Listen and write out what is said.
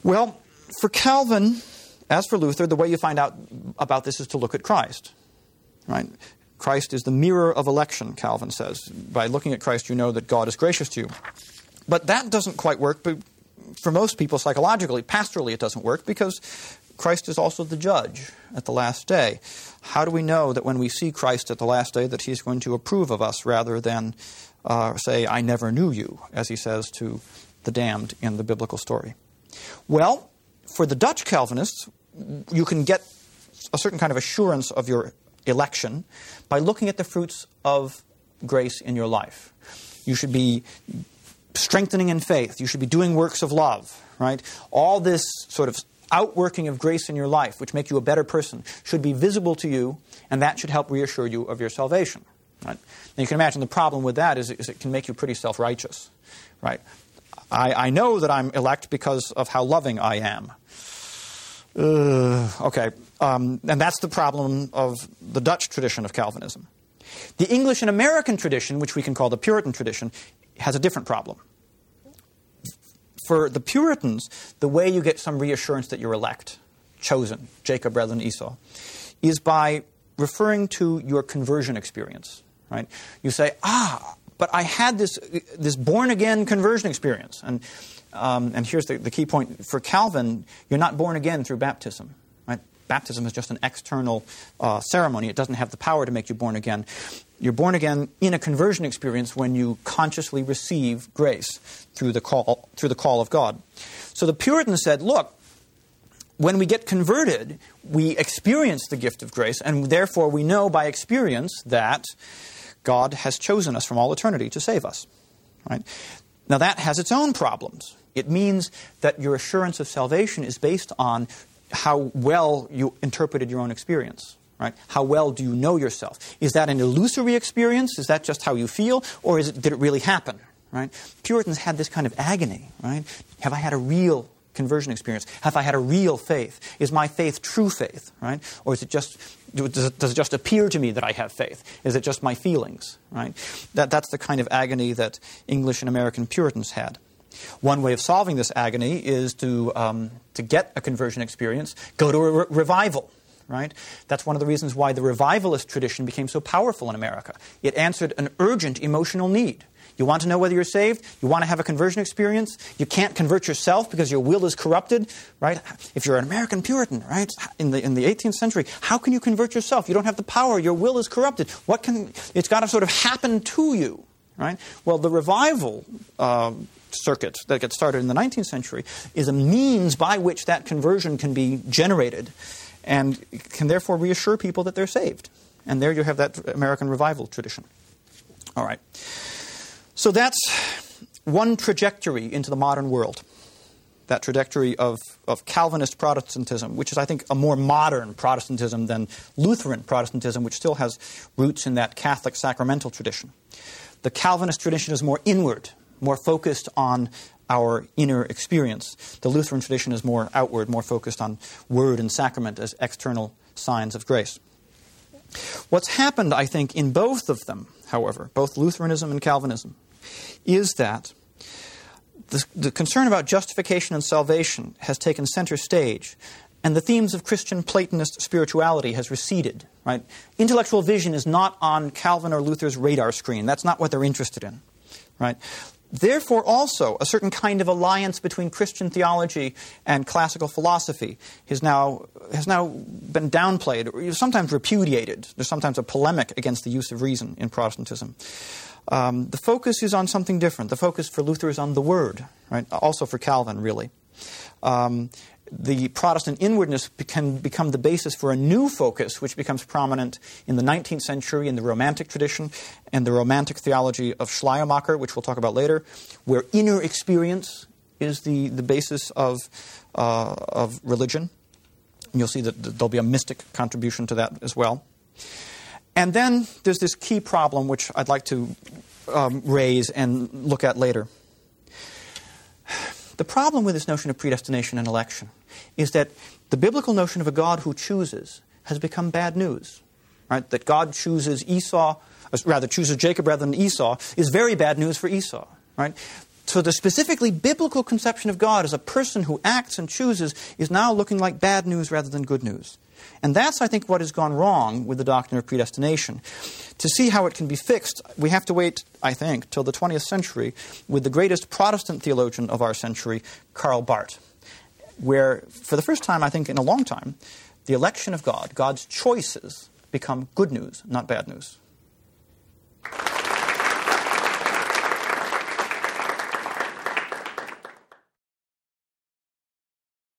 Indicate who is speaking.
Speaker 1: Well, for Calvin, as for Luther, the way you find out about this is to look at Christ. Right? Christ is the mirror of election, Calvin says. By looking at Christ, you know that God is gracious to you. But that doesn't quite work. But for most people, psychologically, pastorally, it doesn't work because Christ is also the judge at the last day. How do we know that when we see Christ at the last day that he's going to approve of us rather than say, I never knew you, as he says to the damned in the biblical story? Well, for the Dutch Calvinists, you can get a certain kind of assurance of your election by looking at the fruits of grace in your life. You should be strengthening in faith. You should be doing works of love, right? All this sort of outworking of grace in your life, which make you a better person, should be visible to you, and that should help reassure you of your salvation. Right? Now you can imagine the problem with that is it can make you pretty self-righteous. Right? I know that I'm elect because of how loving I am. Okay. And that's the problem of the Dutch tradition of Calvinism. The English and American tradition, which we can call the Puritan tradition, has a different problem. For the Puritans, the way you get some reassurance that you're elect, chosen, Jacob rather than Esau, is by referring to your conversion experience. Right? You say, but I had this born-again conversion experience. And here's the key point. For Calvin, you're not born again through baptism. Right? Baptism is just an external ceremony. It doesn't have the power to make you born again. You're born again in a conversion experience when you consciously receive grace through the call of God. So the Puritans said, look, when we get converted, we experience the gift of grace, and therefore we know by experience that God has chosen us from all eternity to save us. Right? Now that has its own problems. It means that your assurance of salvation is based on how well you interpreted your own experience. Right? How well do you know yourself? Is that an illusory experience? Is that just how you feel? Or did it really happen? Right? Puritans had this kind of agony. Right? Have I had a real conversion experience? Have I had a real faith? Is my faith true faith? Right? Or is it just, does it just appear to me that I have faith? Is it just my feelings? Right? That's the kind of agony that English and American Puritans had. One way of solving this agony is to get a conversion experience, go to a revival. Right? That's one of the reasons why the revivalist tradition became so powerful in America. It answered an urgent emotional need. You want to know whether you're saved? You want to have a conversion experience? You can't convert yourself because your will is corrupted, right? If you're an American Puritan, right, in the 18th century, how can you convert yourself? You don't have the power. Your will is corrupted. It's got to sort of happen to you, right? Well, the revival circuit that gets started in the 19th century is a means by which that conversion can be generated and can therefore reassure people that they're saved. And there you have that American revival tradition. All right. So that's one trajectory into the modern world, that trajectory of Calvinist Protestantism, which is, I think, a more modern Protestantism than Lutheran Protestantism, which still has roots in that Catholic sacramental tradition. The Calvinist tradition is more inward, more focused on our inner experience. The Lutheran tradition is more outward, more focused on word and sacrament as external signs of grace. What's happened, I think, in both of them, however, both Lutheranism and Calvinism, is that the concern about justification and salvation has taken center stage, and the themes of Christian Platonist spirituality has receded. Right? Intellectual vision is not on Calvin or Luther's radar screen. That's not what they're interested in. Right? Therefore, also, a certain kind of alliance between Christian theology and classical philosophy has now been downplayed, or sometimes repudiated. There's sometimes a polemic against the use of reason in Protestantism. The focus is on something different. The focus for Luther is on the Word, right? Also for Calvin, really. The Protestant inwardness can become the basis for a new focus, which becomes prominent in the 19th century in the Romantic tradition and the Romantic theology of Schleiermacher, which we'll talk about later, where inner experience is the basis of religion. And you'll see that there'll be a mystic contribution to that as well. And then there's this key problem which I'd like to raise and look at later. The problem with this notion of predestination and election is that the biblical notion of a God who chooses has become bad news. Right? That God chooses chooses Jacob rather than Esau is very bad news for Esau. Right? So the specifically biblical conception of God as a person who acts and chooses is now looking like bad news rather than good news. And that's, I think, what has gone wrong with the doctrine of predestination. To see how it can be fixed, we have to wait, I think, till the 20th century with the greatest Protestant theologian of our century, Karl Barth, where, for the first time, I think, in a long time, the election of God, God's choices, become good news, not bad news.